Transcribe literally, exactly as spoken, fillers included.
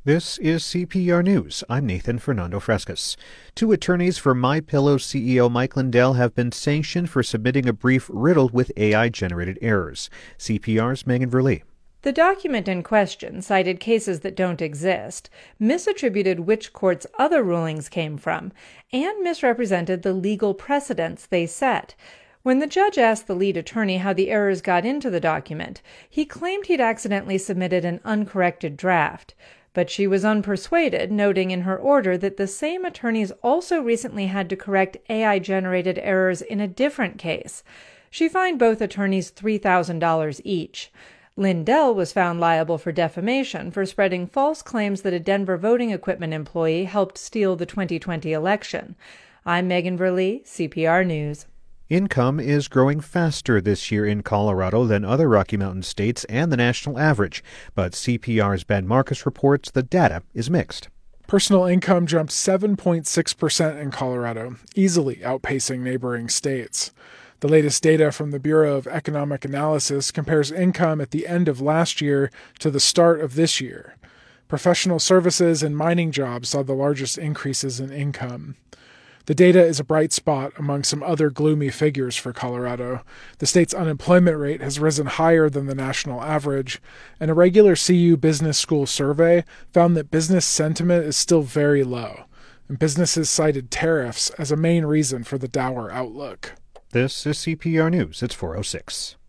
This is C P R News. I'm Nathan Fernando Frescas. Two attorneys for MyPillow C E O Mike Lindell have been sanctioned for submitting a brief riddled with A I-generated errors. C P R's Megan Verlee. The document in question cited cases that don't exist, misattributed which court's other rulings came from, and misrepresented the legal precedents they set. When the judge asked the lead attorney how the errors got into the document, he claimed he'd accidentally submitted an uncorrected draft. But she was unpersuaded, noting in her order that the same attorneys also recently had to correct A I-generated errors in a different case. She fined both attorneys three thousand dollars each. Lindell was found liable for defamation for spreading false claims that a Denver voting equipment employee helped steal the twenty twenty election. I'm Megan Verlee, C P R News. Income is growing faster this year in Colorado than other Rocky Mountain states and the national average, but C P R's Ben Marcus reports the data is mixed. Personal income jumped seven point six percent in Colorado, easily outpacing neighboring states. The latest data from the Bureau of Economic Analysis compares income at the end of last year to the start of this year. Professional services and mining jobs saw the largest increases in income. The data is a bright spot among some other gloomy figures for Colorado. The state's unemployment rate has risen higher than the national average, and a regular C U Business School survey found that business sentiment is still very low, and businesses cited tariffs as a main reason for the dour outlook. This is C P R News. It's four oh six.